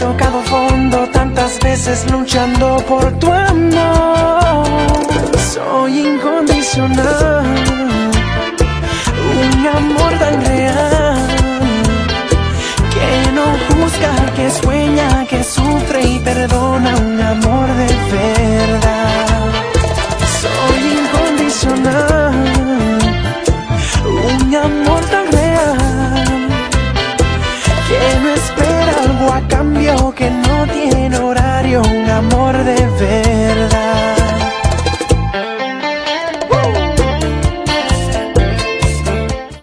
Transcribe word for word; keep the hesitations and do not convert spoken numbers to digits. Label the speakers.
Speaker 1: tocado fondo tantas veces luchando por tu amor. Soy incondicional, un amor tan real, que no juzga, que sueña, que sufre y perdona, un amor de verdad. Soy incondicional, un amor tan real, que no espera algo a cambio, que no tiene